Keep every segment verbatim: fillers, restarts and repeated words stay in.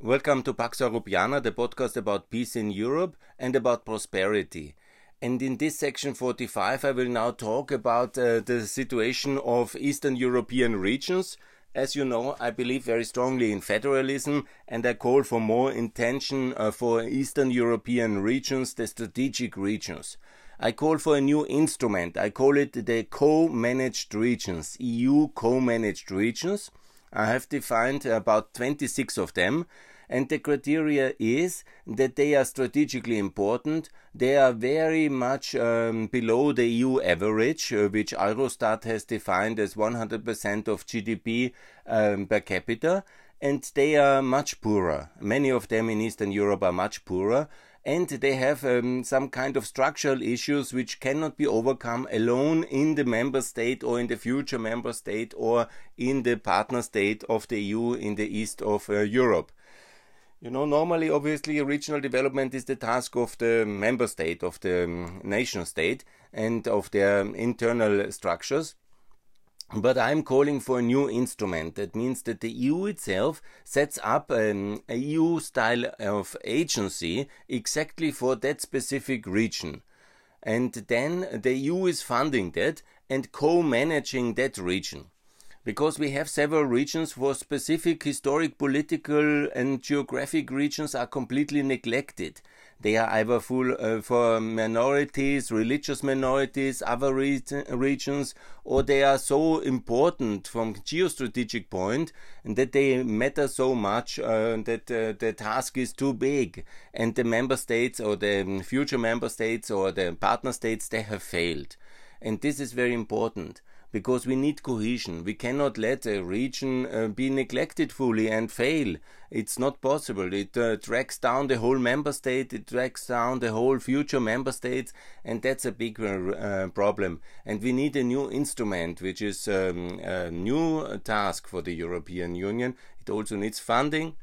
Welcome to Pax Europiana, the podcast about peace in Europe and about prosperity. And in this section forty-five, I will now talk about uh, the situation of Eastern European regions. As you know, I believe very strongly in federalism, and I call for more intention uh, for Eastern European regions, the strategic regions. I call for a new instrument. I call it the co-managed regions, E U co-managed regions. I have defined about twenty-six of them, and the criteria is that they are strategically important. They are very much um, below the E U average, uh, which Eurostat has defined as one hundred percent of G D P um, per capita, and they are much poorer. Many of them in Eastern Europe are much poorer, and they have um, some kind of structural issues which cannot be overcome alone in the member state or in the future member state or in the partner state of the E U in the east of uh, Europe. You know, normally, obviously, regional development is the task of the member state, of the um, nation state, and of their internal structures. But I'm calling for a new instrument. That means that the E U itself sets up an E U style of agency exactly for that specific region. And then the E U is funding that and co-managing that region. Because we have several regions for specific historic, political and geographic regions are completely neglected. They are either full uh, for minorities, religious minorities, other re regions, or they are so important from geostrategic point that they matter so much uh, that uh, the task is too big, and the member states or the future member states or the partner states, they have failed. And this is very important, because we need cohesion. We cannot let a region uh, be neglected fully and fail. It's not possible. It uh, drags down the whole member state, it drags down the whole future member states, and that's a big uh, problem. And we need a new instrument, which is um, a new task for the European Union. It also needs funding.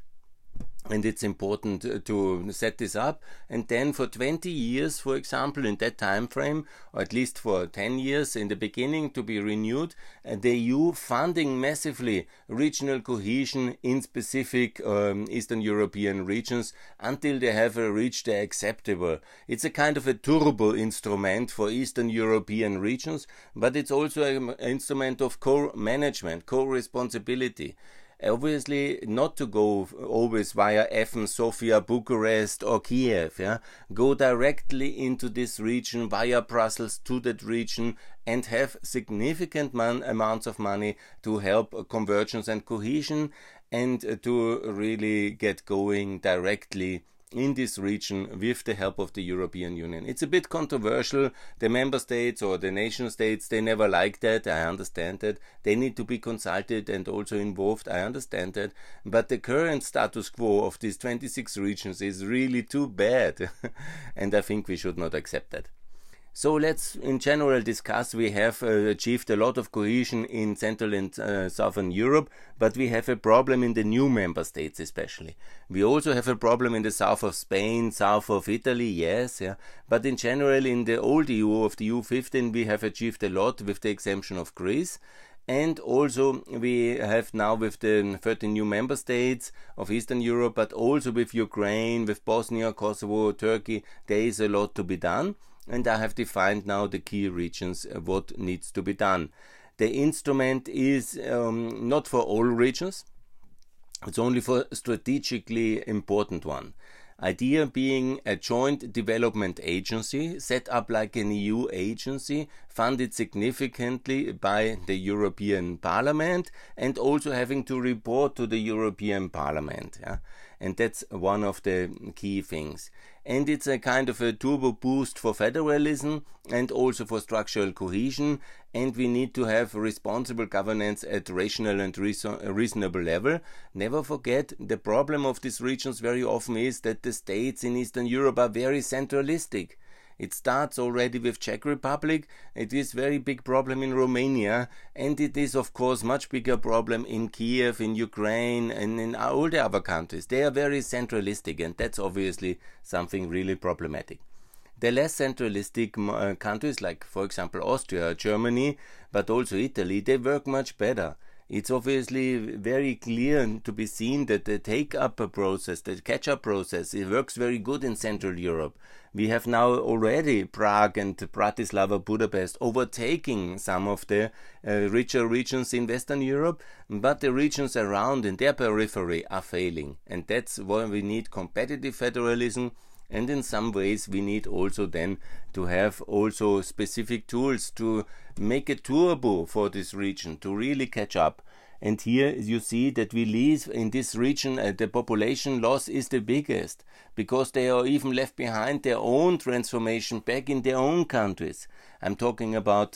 And it's important to set this up, and then for twenty years, for example, in that time frame, or at least for ten years in the beginning, to be renewed, uh, the E U funding massively regional cohesion in specific um, Eastern European regions until they have uh, reached the acceptable. It's a kind of a turbo instrument for Eastern European regions, but it's also an instrument of co-management, co-responsibility. Obviously, not to go always via Athens, Sofia, Bucharest or Kiev. Yeah? Go directly into this region via Brussels to that region and have significant man amounts of money to help convergence and cohesion, and to really get going directly in this region with the help of the European Union. It's a bit controversial. The member states or the nation states, they never like that. I understand that. They need to be consulted and also involved. I understand that. But the current status quo of these twenty-six regions is really too bad. And I think we should not accept that. So let's in general discuss. We have uh, achieved a lot of cohesion in Central and uh, Southern Europe, but we have a problem in the new member states especially. We also have a problem in the south of Spain, south of Italy, yes, yeah. But in general in the old E U of the E U fifteen we have achieved a lot with the exemption of Greece. And also we have now with the thirteen new member states of Eastern Europe, but also with Ukraine, with Bosnia, Kosovo, Turkey, there is a lot to be done. And I have defined now the key regions, uh, what needs to be done. The instrument is um, not for all regions. It's only for strategically important one. Idea being a joint development agency set up like an E U agency, funded significantly by the European Parliament, and also having to report to the European Parliament. Yeah? And that's one of the key things. And it's a kind of a turbo boost for federalism and also for structural cohesion, and we need to have responsible governance at rational and reasonable level. Never forget, the problem of these regions very often is that the states in Eastern Europe are very centralistic. It starts already with Czech Republic, it is a very big problem in Romania, and it is of course much bigger problem in Kiev, in Ukraine, and in all the other countries. They are very centralistic, and that's obviously something really problematic. The less centralistic uh, countries, like for example Austria, Germany, but also Italy, they work much better. it's obviously very clear to be seen that the take-up process, the catch-up process, it works very good in Central Europe. We have now already Prague and Bratislava, Budapest overtaking some of the uh, richer regions in Western Europe, but the regions around in their periphery are failing. And that's why we need competitive federalism. And in some ways we need also then to have also specific tools to make a turbo for this region to really catch up. And here you see that we live in this region, uh, the population loss is the biggest, because they are even left behind their own transformation back in their own countries. I'm talking about,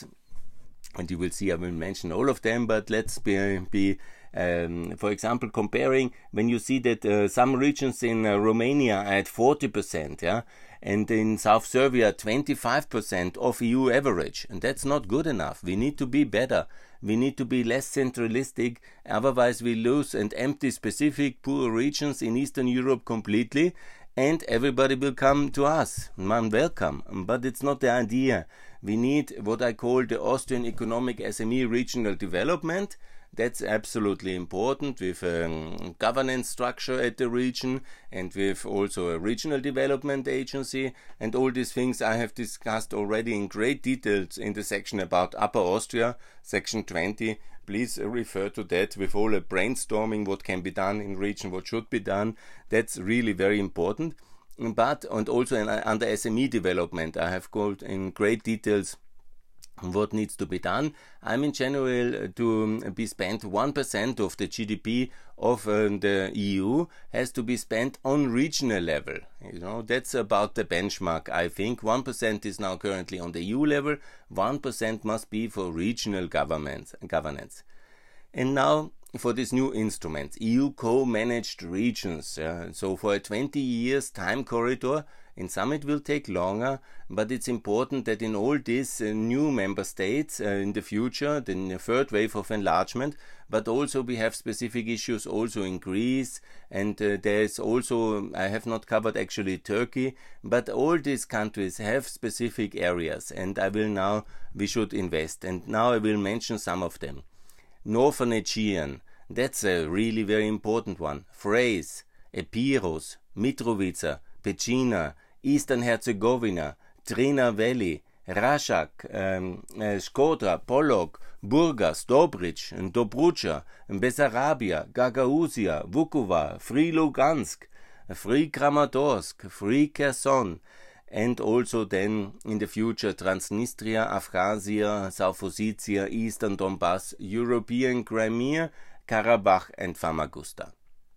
and you will see I will mention all of them, but let's be, be Um, for example, comparing when you see that uh, some regions in uh, Romania are at forty percent, yeah, and in South Serbia twenty-five percent of E U average, and that's not good enough. We need to be better. We need to be less centralistic, otherwise we lose and empty specific poor regions in Eastern Europe completely, and everybody will come to us. Man, welcome, but it's not the idea. We need what I call the Austrian Economic S M E Regional Development. That's absolutely important, with a governance structure at the region and with also a regional development agency, and all these things I have discussed already in great details in the section about Upper Austria, section twenty. Please refer to that with all the brainstorming, what can be done in region, what should be done. That's really very important. But, and also in, under S M E development, I have gone in great details what needs to be done. I'm in general to be spent one percent of the G D P of uh, the E U has to be spent on regional level. You know, that's about the benchmark, I think. one percent is now currently on the E U level, one percent must be for regional governments, governance. And now for this new instrument, E U co-managed regions. Uh, so for a twenty years time corridor, in some it will take longer, but it's important that in all these uh, new member states uh, in the future, the third wave of enlargement, but also we have specific issues also in Greece, and uh, there's also, I have not covered actually Turkey, but all these countries have specific areas, and I will now, we should invest, and now I will mention some of them. Northern Aegean, that's a really very important one. Thrace, Epirus, Mitrovica, Pecina, Eastern Herzegovina, Drina Valley, Rašak, um, uh, Škoda, Polog, Burgas, Dobric, Dobruča, Bessarabia, Gagauzia, Vukovar, Free Lugansk, Free Kramatorsk, Free Kherson, and also then in the future Transnistria, Abkhazia, South Ossetia, Eastern Donbass, European Crimea, Karabakh and Famagusta.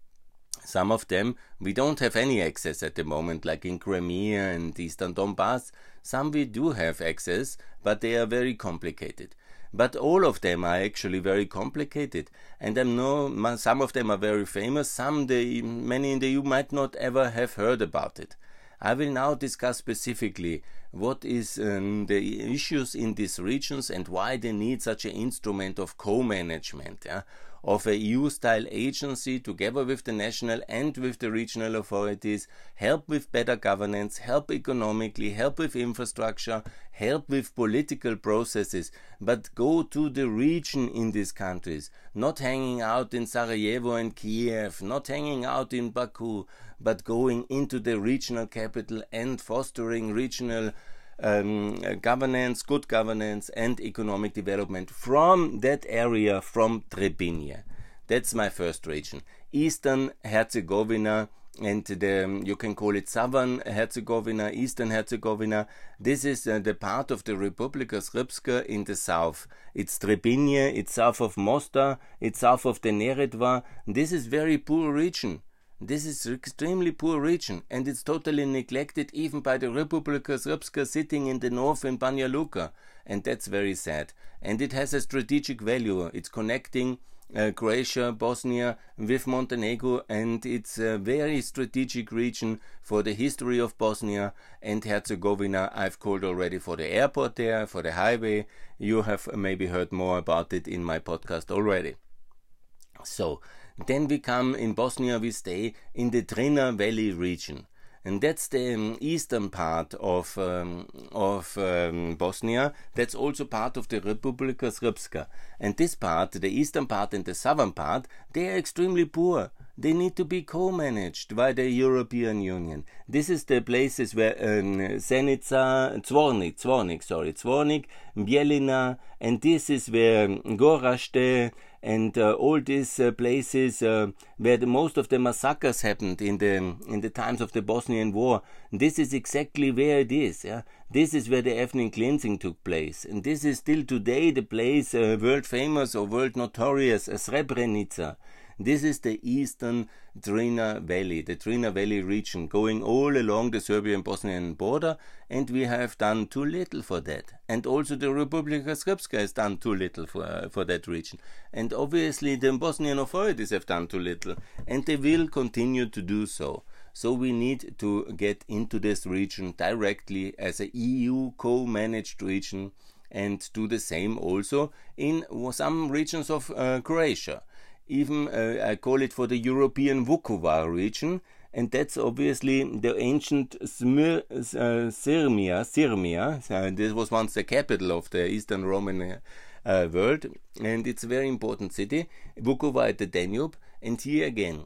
Some of them we don't have any access at the moment, like in Crimea and Eastern Donbass. Some we do have access, but they are very complicated. But all of them are actually very complicated, and I know some of them are very famous. Some, they, many in the E U might not ever have heard about it. I will now discuss specifically what is um, the issues in these regions and why they need such an instrument of co-management, yeah? Of a E U-style agency together with the national and with the regional authorities, help with better governance, help economically, help with infrastructure, help with political processes, but go to the region in these countries, not hanging out in Sarajevo and Kiev, not hanging out in Baku, but going into the regional capital and fostering regional Um, governance, good governance and economic development from that area, from Trebinje. That's my first region. Eastern Herzegovina and the, you can call it Southern Herzegovina, Eastern Herzegovina. This is uh, the part of the Republika Srpska in the south. It's Trebinje, it's south of Mostar, it's south of the Neretva. This is very poor region. This is an extremely poor region, and it's totally neglected even by the Republika Srpska sitting in the north in Banja Luka, and that's very sad. And it has a strategic value. It's connecting uh, Croatia, Bosnia with Montenegro, and it's a very strategic region for the history of Bosnia and Herzegovina. I've called already for the airport there, for the highway. You have maybe heard more about it in my podcast already. So, then we come in Bosnia, we stay in the Drina Valley region. and that's the um, eastern part of um, of um, Bosnia. That's also part of the Republika Srpska. And this part, the eastern part and the southern part, they are extremely poor. They need to be co-managed by the European Union. This is the places where um, Zenica, Zvornik, Zvornik, sorry, Zvornik, Bielina, and this is where Gorazde and uh, all these uh, places uh, where the, most of the massacres happened in the in the times of the Bosnian War. This is exactly where it is. Yeah? This is where the ethnic cleansing took place, and this is still today the place uh, world famous or world notorious as Srebrenica. This is the eastern Drina Valley, the Drina Valley region, going all along the Serbian-Bosnian border, and we have done too little for that. And also the Republika Srpska has done too little for, uh, for that region. And obviously the Bosnian authorities have done too little, and they will continue to do so. So we need to get into this region directly as an E U co-managed region, and do the same also in some regions of uh, Croatia. Even uh, I call it for the European Vukovar region, and that's obviously the ancient Smir, uh, Sirmia. Sirmia. Uh, this was once the capital of the Eastern Roman uh, world, and it's a very important city. Vukovar at the Danube, and here again,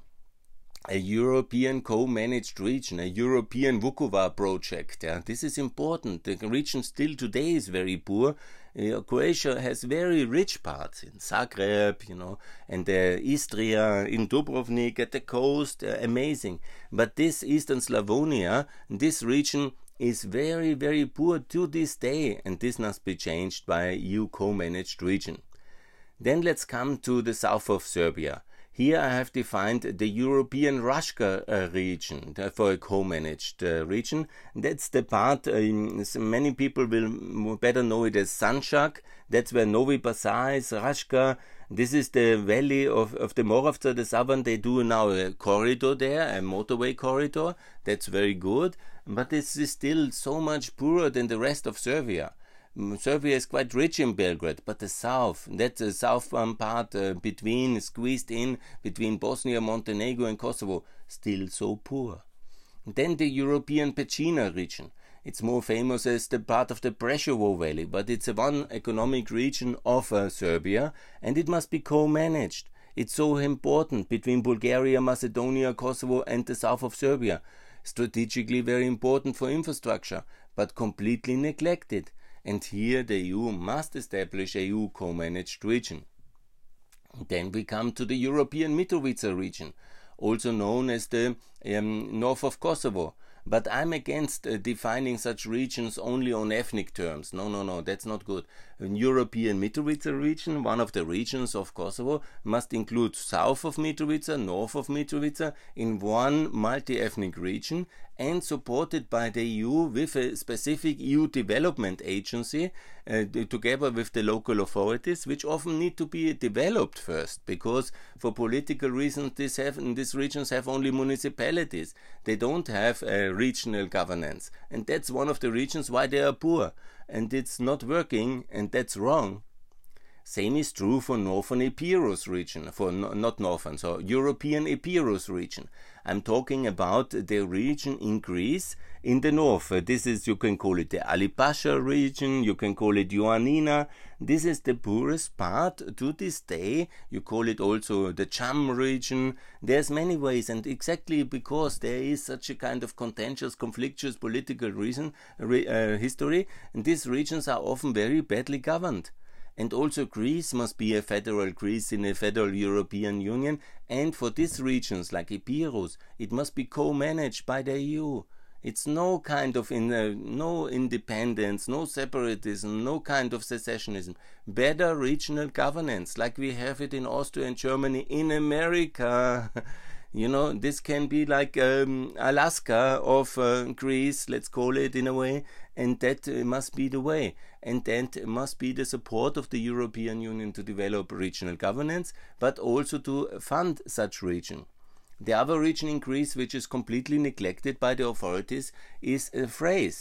a European co-managed region, a European Vukovar project. Yeah. This is important. The region still today is very poor. Uh, Croatia has very rich parts in Zagreb, you know, and uh, Istria, in Dubrovnik, at the coast, uh, amazing. But this Eastern Slavonia, this region is very, very poor to this day, and this must be changed by a E U co-managed region. Then let's come to the south of Serbia. Here I have defined the European Raška uh, region uh, for a co-managed uh, region. That's the part, uh, many people will better know it as Sanjak. That's where Novi Pazar is, Raška. This is the valley of, of the Moravca, the southern. They do now a corridor there, a motorway corridor. That's very good. But this is still so much poorer than the rest of Serbia. Serbia is quite rich in Belgrade, but the south, that's the southern part uh, between, squeezed in between Bosnia, Montenegro and Kosovo, still so poor. Then the European Pecina region. It's more famous as the part of the Preševo Valley, but it's a one economic region of uh, Serbia, and it must be co-managed. It's so important between Bulgaria, Macedonia, Kosovo and the south of Serbia. Strategically very important for infrastructure, but completely neglected. And here the E U must establish a E U co-managed region. Then we come to the European Mitrovica region, also known as the um, north of Kosovo. But I'm against uh, defining such regions only on ethnic terms. No, no, no, that's not good. A European Mitrovica region, one of the regions of Kosovo, must include south of Mitrovica, north of Mitrovica, in one multi-ethnic region, and supported by the E U with a specific E U development agency, uh, together with the local authorities, which often need to be developed first, because for political reasons this have, these regions have only municipalities. They don't have a regional governance, and that's one of the reasons why they are poor, and it's not working, and that's wrong. Same is true for Northern Epirus region, for no, not Northern, so European Epirus region. I'm talking about the region in Greece in the north. Uh, this is, you can call it the Ali Pasha region, you can call it Ioannina. This is the poorest part to this day. You call it also the Cham region. There's many ways, and exactly because there is such a kind of contentious, conflictuous political reason, re, uh, history, and these regions are often very badly governed. And also Greece must be a federal Greece in a federal European Union, and for these regions like Epirus, it must be co-managed by the E U. It's no kind of in, uh, no independence, no separatism, no kind of secessionism. Better regional governance, like we have it in Austria and Germany, in America. You know, this can be like um, Alaska of uh, Greece, let's call it in a way, and that uh, must be the way. And that must be the support of the European Union to develop regional governance, but also to fund such region. The other region in Greece, which is completely neglected by the authorities, is uh, Thrace.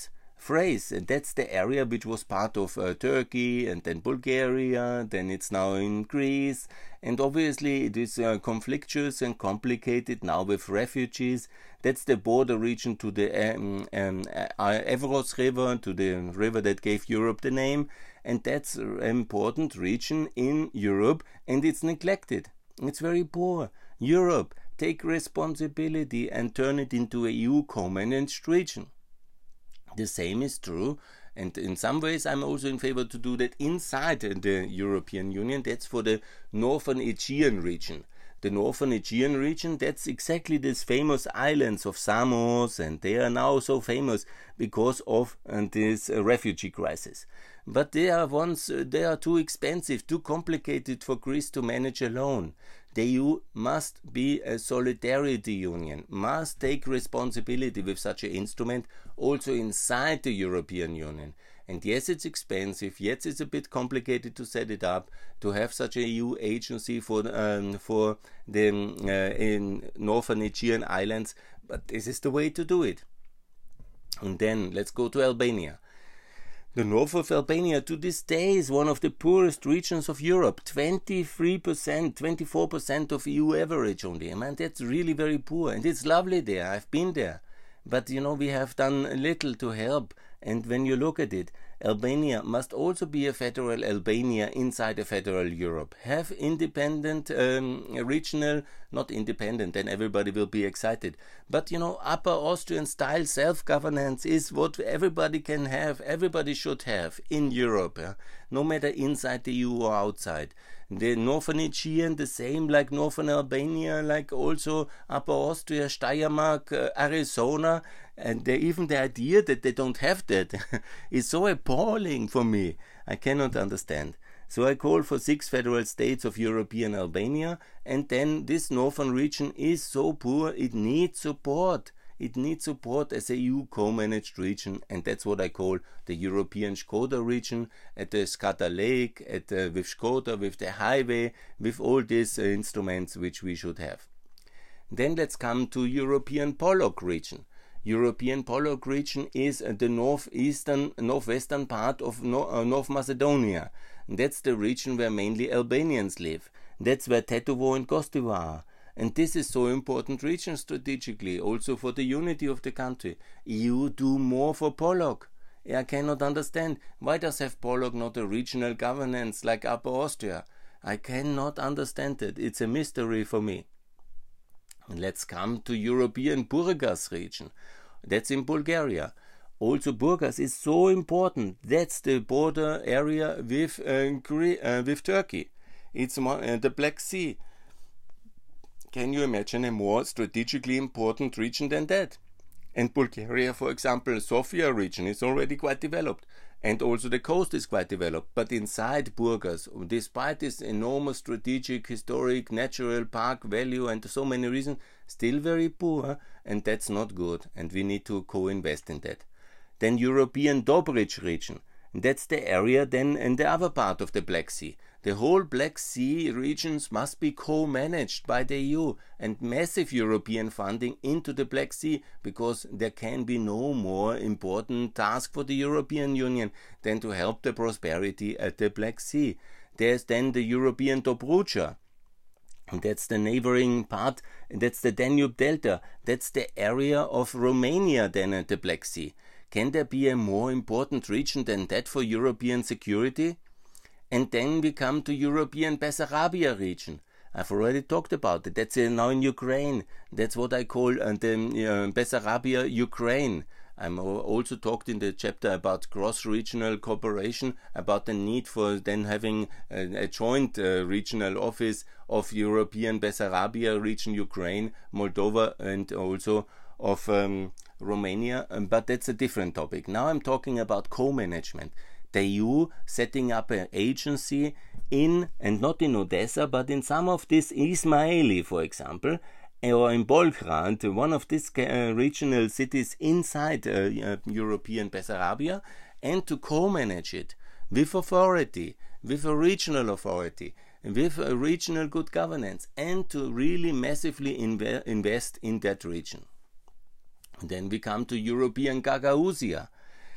phrase. And that's the area which was part of uh, Turkey and then Bulgaria, then it's now in Greece. And obviously it is uh, conflictuous and complicated now with refugees. That's the border region to the um, um, uh, Evros River, to the river that gave Europe the name. And that's an important region in Europe, and it's neglected. It's very poor. Europe, take responsibility and turn it into a E U co-managed region. The same is true, and in some ways I'm also in favor to do that inside the European Union. That's for the Northern Aegean region. The Northern Aegean region, that's exactly these famous islands of Samos, and they are now so famous because of uh, this uh, refugee crisis. But they are once uh, they are too expensive, too complicated for Greece to manage alone. The E U must be a solidarity union, must take responsibility with such an instrument also inside the European Union. And yes, it's expensive, yes, it's a bit complicated to set it up, to have such a E U agency for, um, for the uh, in Northern Aegean Islands, but this is the way to do it. And then let's go to Albania. The north of Albania to this day is one of the poorest regions of Europe. twenty-three percent, twenty-four percent of E U average only. I mean, that's really very poor. And it's lovely there. I've been there. But, you know, we have done little to help. And when you look at it, Albania must also be a federal Albania inside a federal Europe. Have independent, um, regional, not independent, then everybody will be excited. But, you know, Upper Austrian style self-governance is what everybody can have, everybody should have in Europe, yeah? No matter inside the E U or outside. The Northern Aegean, the same like Northern Albania, like also Upper Austria, Steiermark, uh, Arizona. And they, even the idea that they don't have that is so appalling for me. I cannot understand. So I call for six federal states of European Albania, and then this northern region is so poor, it needs support. It needs support as a E U co-managed region, and that's what I call the European Skoda region, at the Skata Lake, at uh, with Skoda, with the highway, with all these uh, instruments which we should have. Then let's come to European Polog region. European Polog region is uh, the northeastern, northwestern part of no, uh, North Macedonia. And that's the region where mainly Albanians live. That's where Tetovo and Kostivo are. And this is so important region strategically, also for the unity of the country. E U do more for Polog. I cannot understand. Why does have Polog not a regional governance like Upper Austria? I cannot understand it. It's a mystery for me. And let's come to European Burgas region. That's in Bulgaria. Also, Burgas is so important. That's the border area with uh, uh, with Turkey. It's uh, the Black Sea. Can you imagine a more strategically important region than that? And Bulgaria, for example, Sofia region is already quite developed. And also the coast is quite developed. But inside Burgas, despite this enormous strategic, historic, natural park value and so many reasons, still very poor. And that's not good. And we need to co-invest in that. Then European Dobrich region. That's the area then in the other part of the Black Sea. The whole Black Sea regions must be co-managed by the E U and massive European funding into the Black Sea, because there can be no more important task for the European Union than to help the prosperity at the Black Sea. There's then the European Dobruja. That's the neighboring part, that's the Danube Delta. That's the area of Romania then at the Black Sea. Can there be a more important region than that for European security? And then we come to European Bessarabia region. I've already talked about it. That's uh, now in Ukraine. That's what I call uh, the uh, Bessarabia Ukraine. I'm also talked in the chapter about cross-regional cooperation, about the need for then having a, a joint uh, regional office of European Bessarabia region, Ukraine, Moldova, and also of um, Romania. Um, but that's a different topic. Now I'm talking about co-management. The E U setting up an agency in, and not in Odessa, but in some of this Ismaili, for example, or in Belgrade, one of these uh, regional cities inside uh, uh, European Bessarabia, and to co-manage it with authority, with a regional authority, with a regional good governance, and to really massively inve invest in that region. And then we come to European Gagauzia.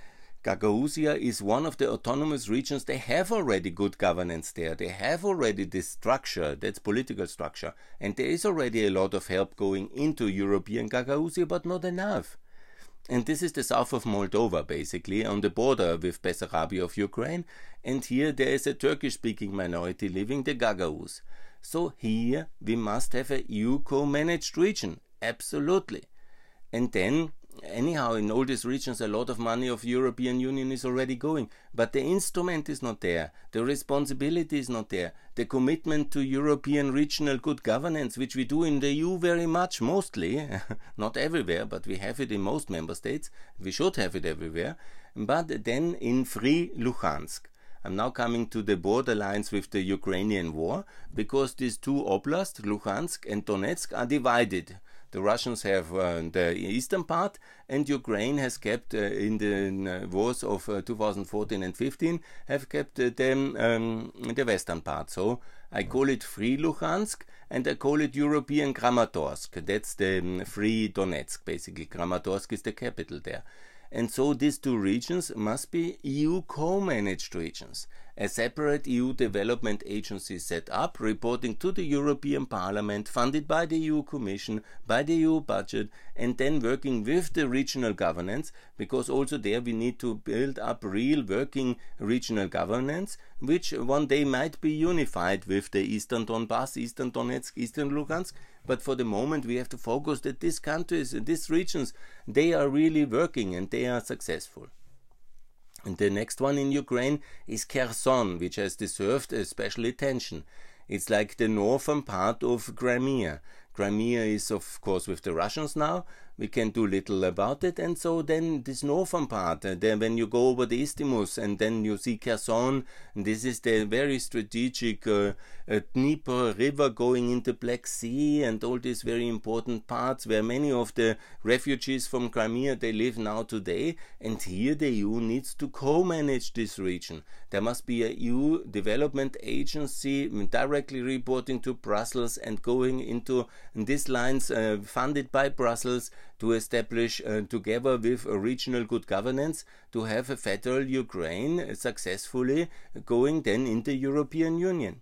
Gagauzia is one of the autonomous regions. They have already good governance there. They have already this structure, that's political structure. And there is already a lot of help going into European Gagauzia, but not enough. And this is the south of Moldova, basically, on the border with Bessarabia of Ukraine. And here there is a Turkish-speaking minority living, the Gagauz. So here we must have a E U co-managed region. Absolutely. And then, anyhow, in all these regions, a lot of money of European Union is already going. But the instrument is not there. The responsibility is not there. The commitment to European regional good governance, which we do in the E U very much, mostly, not everywhere, but we have it in most member states. We should have it everywhere. But then in Free Luhansk. I'm now coming to the borderlines with the Ukrainian war, because these two oblasts, Luhansk and Donetsk, are divided. The Russians have uh, the eastern part, and Ukraine has kept, uh, in the uh, wars of uh, two thousand fourteen and fifteen, have kept uh, them, um, the western part. So I call it Free Luhansk, and I call it European Kramatorsk. That's the um, Free Donetsk, basically. Kramatorsk is the capital there. And so these two regions must be E U co-managed regions. A separate E U development agency set up, reporting to the European Parliament, funded by the E U Commission, by the E U budget, and then working with the regional governance, because also there we need to build up real working regional governance, which one day might be unified with the Eastern Donbass, Eastern Donetsk, Eastern Luhansk. But for the moment we have to focus that these countries, these regions, they are really working and they are successful. And the next one in Ukraine is Kherson, which has deserved a special attention. It's like the northern part of Crimea. Crimea is, of course, with the Russians now. We can do little about it. And so then this northern part, uh, then when you go over the Isthmus and then you see Kherson, this is the very strategic uh, uh, Dnieper river going into Black Sea and all these very important parts where many of the refugees from Crimea, they live now today. And here the E U needs to co-manage this region. There must be a E U development agency directly reporting to Brussels and going into these lines uh, funded by Brussels to establish, uh, together with a regional good governance, to have a federal Ukraine successfully going then in the European Union.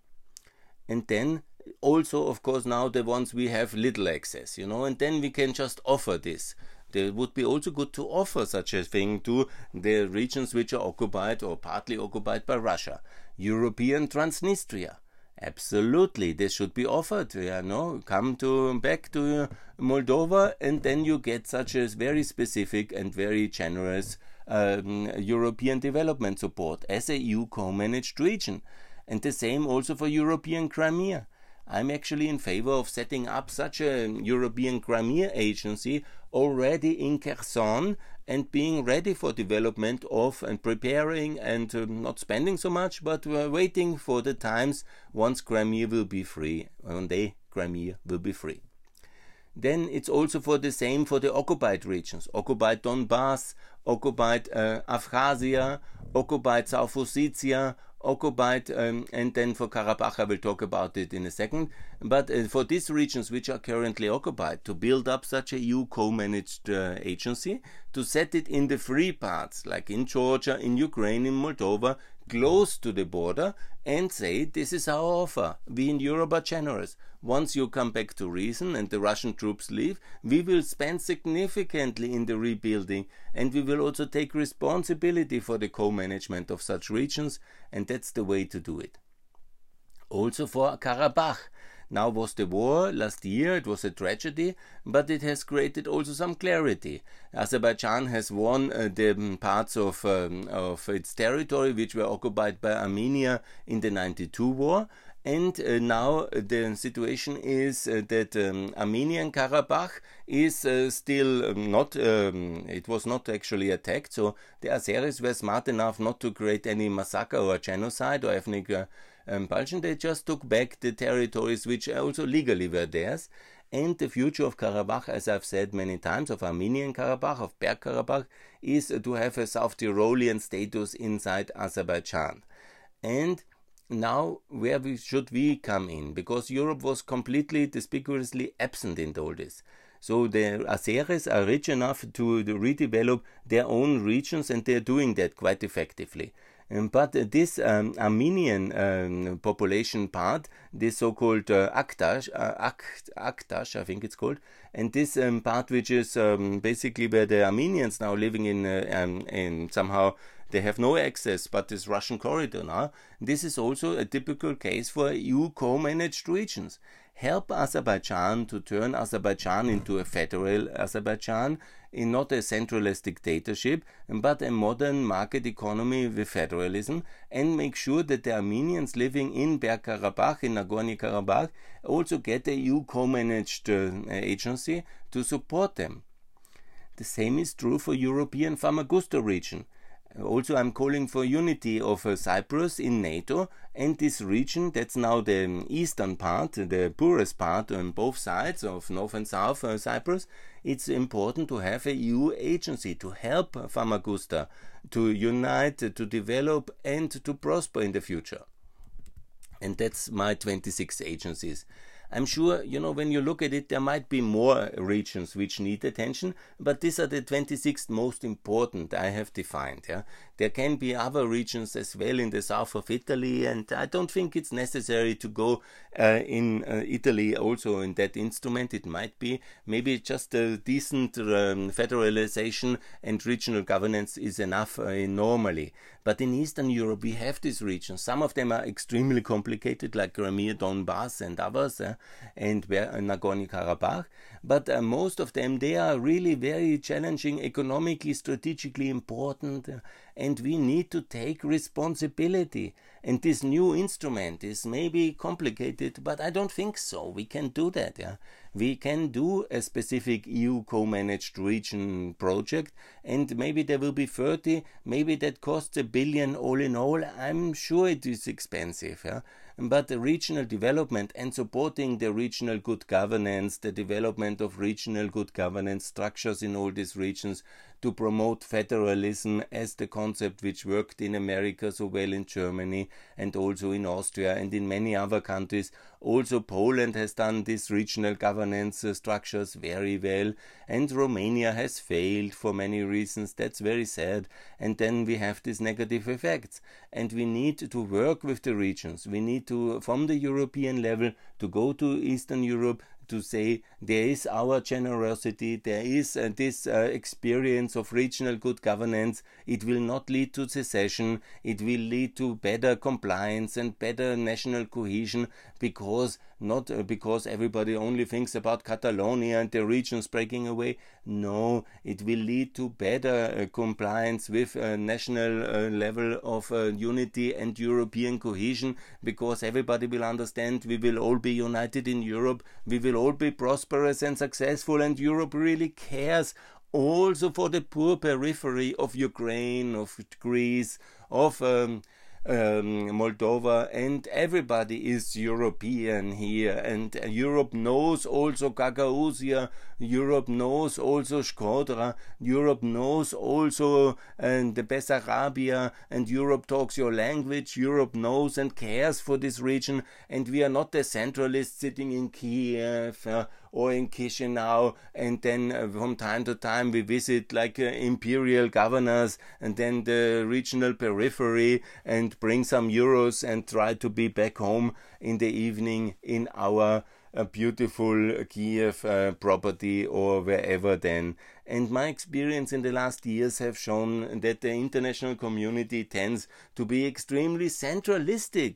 And then also, of course, now the ones we have little access, you know, and then we can just offer this. There would be also good to offer such a thing to the regions which are occupied or partly occupied by Russia. European Transnistria. Absolutely, this should be offered. Yeah, no, come to back to Moldova, and then you get such a very specific and very generous um, European development support as a E U co-managed region. And the same also for European Crimea. I'm actually in favor of setting up such a European Crimea agency already in Kherson and being ready for development of and preparing and uh, not spending so much, but uh, waiting for the times once Crimea will be free, one day Crimea will be free. Then it's also for the same for the occupied regions, occupied Donbass, occupied uh, Abkhazia, occupied South Ossetia, occupied, um, and then for Karabakh I will talk about it in a second, but uh, for these regions which are currently occupied, to build up such a E U co-managed uh, agency, to set it in the free parts, like in Georgia, in Ukraine, in Moldova, close to the border, and say, this is our offer. We in Europe are generous. Once you come back to reason and the Russian troops leave, we will spend significantly in the rebuilding, and we will also take responsibility for the co-management of such regions, and that's the way to do it. Also for Karabakh. Now was the war last year, it was a tragedy, but it has created also some clarity. Azerbaijan has won uh, the parts of, um, of its territory which were occupied by Armenia in the ninety-two war, and uh, now the situation is uh, that um, Armenian Karabakh is uh, still um, not, um, it was not actually attacked, so the Azeris were smart enough not to create any massacre or genocide or ethnic uh, Impulsion. They just took back the territories which also legally were theirs, and the future of Karabakh, as I've said many times, of Armenian Karabakh, of Bergkarabakh, is to have a South Tyrolean status inside Azerbaijan. And now where we, should we come in? Because Europe was completely, conspicuously absent in all this. So the Azeres are rich enough to redevelop their own regions, and they're doing that quite effectively. Um, but uh, this um, Armenian um, population part, this so-called uh, Aktash, uh, Akt, Aktash, I think it's called, and this um, part which is um, basically where the Armenians now living in, uh, um, in somehow they have no access, but this Russian corridor now, this is also a typical case for E U co-managed regions. Help Azerbaijan to turn Azerbaijan into a federal Azerbaijan, in not a centralist dictatorship, but a modern market economy with federalism, and make sure that the Armenians living in Bergkarabakh, in Nagorno-Karabakh, also get a E U co-managed uh, agency to support them. The same is true for European Famagusta region. Also, I'm calling for unity of uh, Cyprus in NATO, and this region, that's now the eastern part, the poorest part on both sides of North and South uh, Cyprus. It's important to have a E U agency to help Famagusta to unite, to develop, and to prosper in the future. And that's my twenty-six agencies. I'm sure, you know, when you look at it, there might be more regions which need attention, but these are the twenty-six most important I have defined. Yeah? There can be other regions as well in the south of Italy, and I don't think it's necessary to go uh, in uh, Italy also in that instrument. It might be maybe just a decent um, federalization and regional governance is enough uh, normally. But in Eastern Europe, we have these regions. Some of them are extremely complicated, like Crimea, Donbass, and others, uh, and Nagorno-Karabakh. But uh, most of them, they are really very challenging, economically, strategically important, uh, and we need to take responsibility. And this new instrument is maybe complicated, but I don't think so. We can do that. Yeah? We can do a specific E U co-managed region project, and maybe there will be thirty, maybe that costs a billion all in all. I'm sure it is expensive. Yeah? But the regional development and supporting the regional good governance, the development of regional good governance structures in all these regions to promote federalism as the concept which worked in America so well, in Germany and also in Austria and in many other countries. Also Poland has done these regional governance uh, structures very well, and Romania has failed for many reasons. That's very sad. And then we have these negative effects, and we need to work with the regions. We need to, from the European level, to go to Eastern Europe, to say there is our generosity, there is uh, this uh, experience of regional good governance. It will not lead to secession, it will lead to better compliance and better national cohesion, because not uh, because everybody only thinks about Catalonia and the regions breaking away. No, it will lead to better uh, compliance with a national uh, level of uh, unity and European cohesion, because everybody will understand we will all be united in Europe, we will all be prosperous and successful, and Europe really cares also for the poor periphery of Ukraine, of Greece, of um, Um, Moldova, and everybody is European here, and uh, Europe knows also Gagauzia, Europe knows also Shkodra, Europe knows also uh, the Bessarabia, and Europe talks your language. Europe knows and cares for this region, and we are not the centralists sitting in Kiev uh, or in Chisinau, and then uh, from time to time we visit like uh, imperial governors and then the regional periphery and bring some euros and try to be back home in the evening in our uh, beautiful Kiev uh, property or wherever then. And my experience in the last years have shown that the international community tends to be extremely centralistic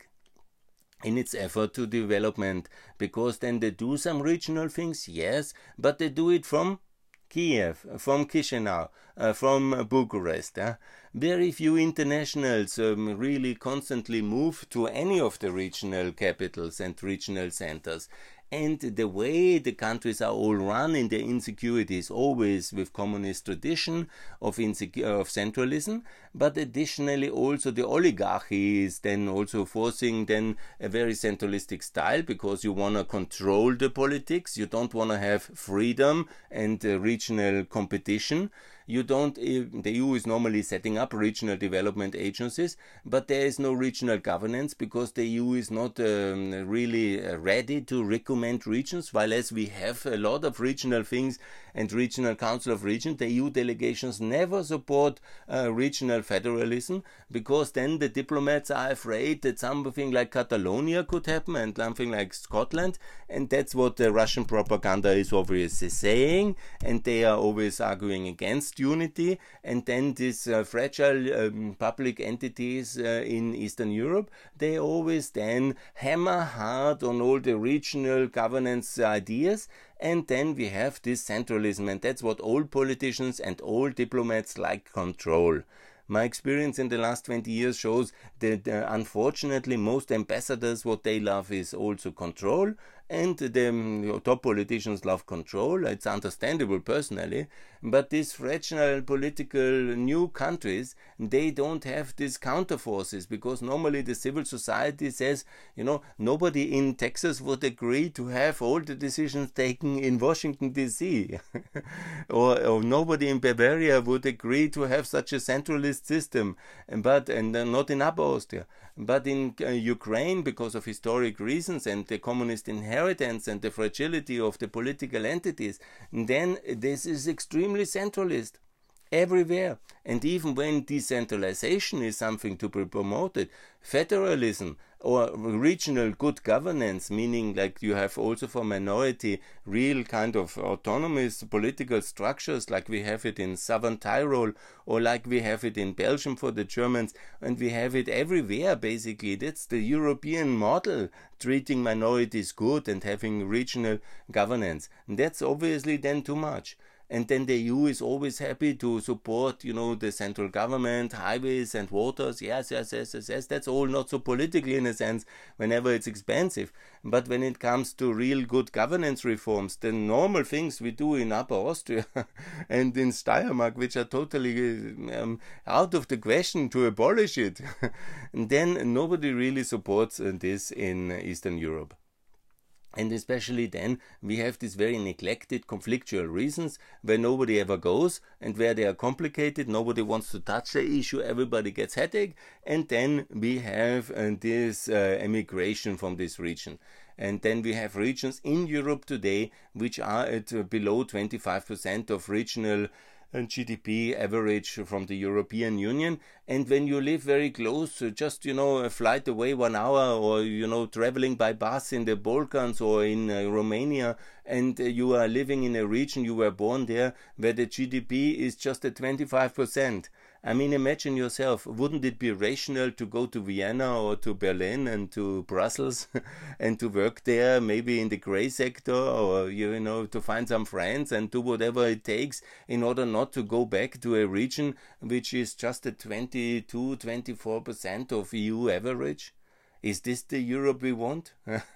in its effort to development, because then they do some regional things, yes, but they do it from Kiev, from Chisinau, uh, from Bucharest. Eh? Very few internationals um, really constantly move to any of the regional capitals and regional centers. And the way the countries are all run in their insecurity is always with communist tradition of, insecure, of centralism, but additionally also the oligarchy is then also forcing then a very centralistic style, because you want to control the politics, you don't want to have freedom and uh, regional competition. you don't, the E U is normally setting up regional development agencies, but there is no regional governance because the E U is not um, really ready to recommend regions, while as we have a lot of regional things and regional council of regions, the E U delegations never support uh, regional federalism, because then the diplomats are afraid that something like Catalonia could happen and something like Scotland, and that's what the Russian propaganda is obviously saying, and they are always arguing against unity. And then these uh, fragile um, public entities uh, in Eastern Europe, they always then hammer hard on all the regional governance ideas, and then we have this centralism, and that's what all politicians and all diplomats like: control. My experience in the last twenty years shows that uh, unfortunately most ambassadors, what they love is also control, and the um, top politicians love control. It's understandable personally, but these fragile political new countries, they don't have these counterforces, because normally the civil society says, you know, nobody in Texas would agree to have all the decisions taken in Washington D C or, or nobody in Bavaria would agree to have such a centralist system, but and uh, not in Upper Austria. But in uh, Ukraine, because of historic reasons and the communist inheritance and the fragility of the political entities, then this is extremely centralist everywhere. And even when decentralization is something to be promoted, federalism or regional good governance, meaning like you have also for minority real kind of autonomous political structures like we have it in southern Tyrol, or like we have it in Belgium for the Germans, and we have it everywhere basically. That's the European model, treating minorities good and having regional governance. And that's obviously then too much. And then the E U is always happy to support, you know, the central government, highways and waters. Yes, yes, yes, yes, yes. That's all not so political in a sense whenever it's expensive. But when it comes to real good governance reforms, the normal things we do in Upper Austria and in Steiermark, which are totally um, out of the question to abolish it, then nobody really supports uh, this in Eastern Europe. And especially then we have these very neglected conflictual reasons where nobody ever goes, and where they are complicated, nobody wants to touch the issue, everybody gets headache, and then we have uh, this uh, emigration from this region. And then we have regions in Europe today which are at uh, below twenty-five percent of regional and G D P average from the European Union. And when you live very close, just, you know, a flight away one hour, or, you know, traveling by bus in the Balkans or in uh, Romania, and uh, you are living in a region, you were born there, where the G D P is just at twenty-five percent. I mean, imagine yourself, wouldn't it be rational to go to Vienna or to Berlin and to Brussels and to work there, maybe in the grey sector, or, you know, to find some friends and do whatever it takes in order not to go back to a region which is just at twenty-two, twenty-four percent of E U average? Is this the Europe we want?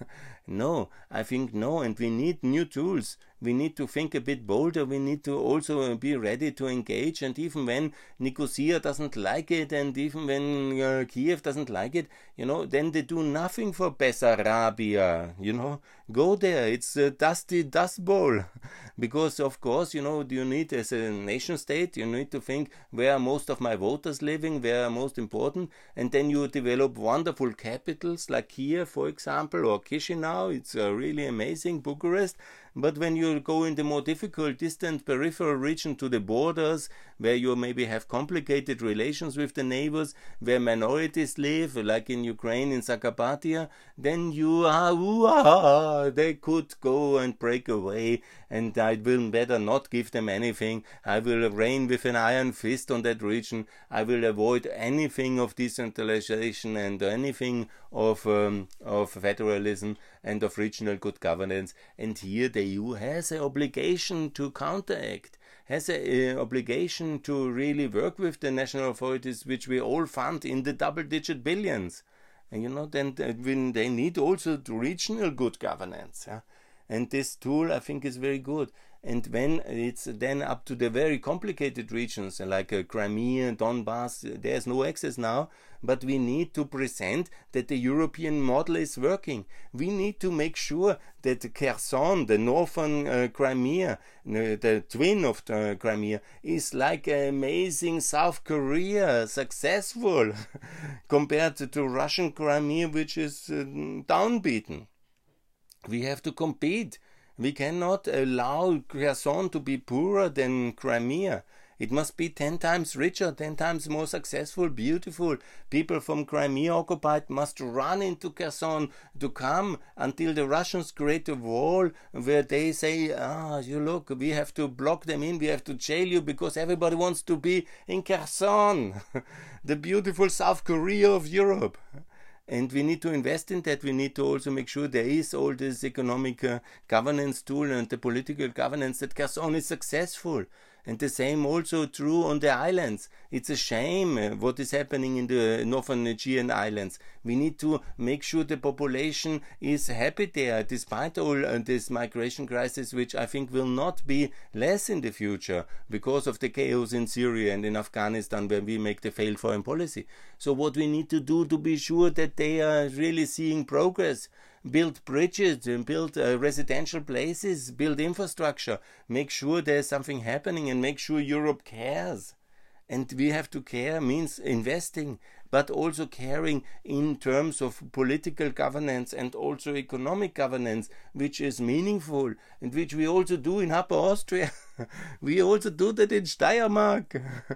No, I think no, and we need new tools. We need to think a bit bolder. We need to also be ready to engage. And even when Nicosia doesn't like it, and even when uh, Kiev doesn't like it, you know, then they do nothing for Bessarabia. You know, go there. It's a dusty dust bowl. Because, of course, you know, you need, as a nation state, you need to think, where are most of my voters living, where are most important, and then you develop wonderful capitals like Kiev, for example, or Chisinau. It's uh, really amazing, Bucharest. But when you go in the more difficult, distant, peripheral region to the borders, where you maybe have complicated relations with the neighbors, where minorities live, like in Ukraine, in Zakarpattia, then you are, ooh, they could go and break away, and I will better not give them anything. I will reign with an iron fist on that region. I will avoid anything of decentralization and anything of um, of federalism and of regional good governance. And here the E U has an obligation to counteract, has an obligation to really work with the national authorities, which we all fund in the double-digit billions. And you know, then when they need also regional good governance. Yeah? And this tool, I think, is very good. And when it's then up to the very complicated regions like uh, Crimea, Donbass, there's no access now, but we need to present that the European model is working. We need to make sure that Kherson, the northern uh, Crimea, the twin of the Crimea, is like an amazing South Korea, successful, compared to, to Russian Crimea, which is uh, downbeaten. We have to compete. We cannot allow Kherson to be poorer than Crimea. It must be ten times richer, ten times more successful, beautiful. People from Crimea occupied must run into Kherson to come until the Russians create a wall where they say, ah, you look, we have to block them in, we have to jail you because everybody wants to be in Kherson, the beautiful South Korea of Europe. And we need to invest in that. We need to also make sure there is all this economic uh, governance tool and the political governance that Kherson is successful. And the same also true on the islands. It's a shame uh, what is happening in the northern Aegean islands. We need to make sure the population is happy there, despite all uh, this migration crisis, which I think will not be less in the future because of the chaos in Syria and in Afghanistan where we make the failed foreign policy. So what we need to do to be sure that they are really seeing progress, build bridges, build uh, residential places, build infrastructure, make sure there's something happening and make sure Europe cares. And we have to care means investing, but also caring in terms of political governance and also economic governance, which is meaningful and which we also do in Upper Austria. We also do that in Steiermark.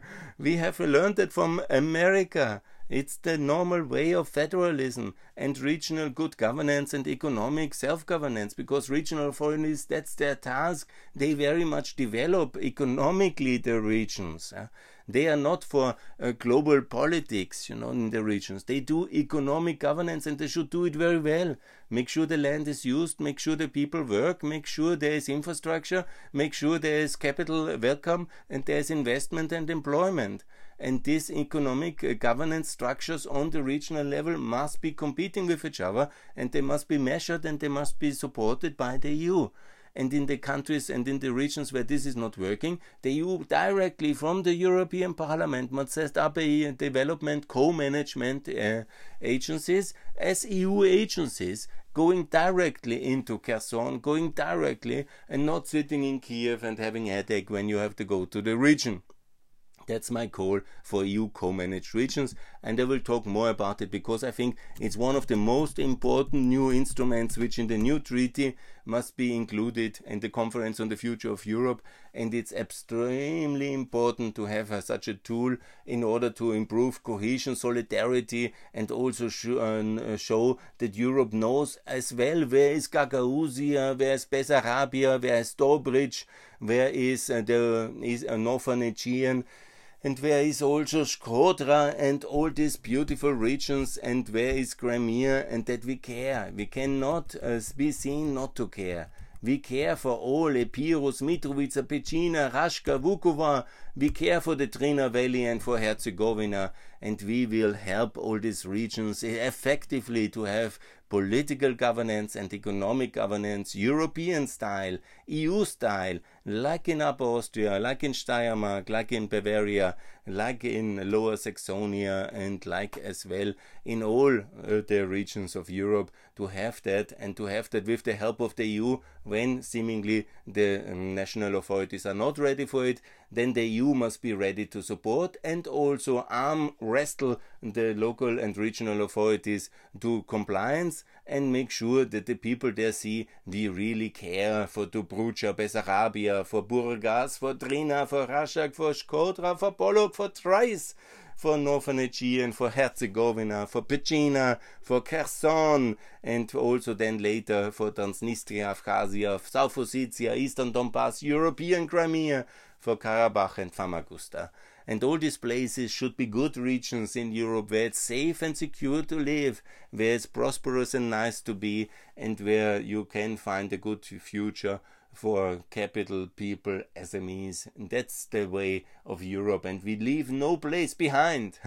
We have learned that from America. It's the normal way of federalism and regional good governance and economic self-governance, because regional authorities, that's their task. They very much develop economically the regions. Uh. They are not for uh, global politics, you know, in the regions. They do economic governance and they should do it very well. Make sure the land is used, make sure the people work, make sure there is infrastructure, make sure there is capital welcome and there is investment and employment. And these economic uh, governance structures on the regional level must be competing with each other, and they must be measured and they must be supported by the E U. And in the countries and in the regions where this is not working, the E U directly from the European Parliament must set up a development co-management uh, agencies as E U agencies, going directly into Kherson, going directly and not sitting in Kiev and having a headache when you have to go to the region. That's my call for E U co-managed regions, and I will talk more about it because I think it's one of the most important new instruments which in the new treaty must be included in the Conference on the Future of Europe, and it's extremely important to have uh, such a tool in order to improve cohesion, solidarity, and also sh uh, show that Europe knows as well where is Gagauzia, where is Bessarabia, where is Dobrich, where is uh, the is, uh, Northern Aegean, and where is also Shkodra and all these beautiful regions, and where is Crimea, and that we care. We cannot uh, be seen not to care. We care for all, Epirus, Mitrovica, Pecina, Rashka, Vukovar. We care for the Drina Valley and for Herzegovina, and we will help all these regions effectively to have political governance and economic governance, European style, E U style, like in Upper Austria, like in Steiermark, like in Bavaria, like in Lower Saxonia, and like as well in all uh, the regions of Europe, to have that, and to have that with the help of the E U. When seemingly the um, national authorities are not ready for it, then the E U must be ready to support and also arm wrestle the local and regional authorities to compliance, and make sure that the people there see we really care for Dobruja, Bessarabia, for Burgas, for Drina, for Rashak, for Shkodra, for Polog, for Thrace, for Northern Aegean, for Herzegovina, for Pecina, for Kherson, and also then later for Transnistria, Abkhazia, South Ossetia, Eastern Donbass, European Crimea, for Karabakh and Famagusta. And all these places should be good regions in Europe where it's safe and secure to live, where it's prosperous and nice to be, and where you can find a good future for capital, people, S M Es. And that's the way of Europe, and we leave no place behind,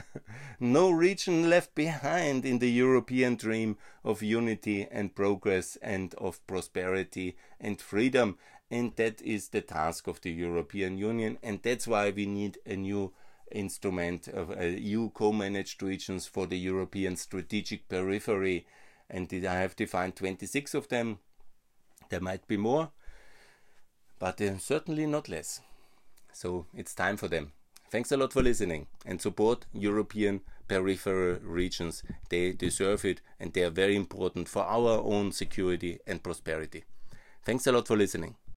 no region left behind in the European dream of unity and progress and of prosperity and freedom. and that is the task of the European Union, and that's why we need a new instrument of uh, E U co-managed regions for the European strategic periphery, and I have defined twenty-six of them. There might be more, but uh, certainly not less. So it's time for them. Thanks a lot for listening, and support European peripheral regions. They deserve it, and they are very important for our own security and prosperity. Thanks a lot for listening.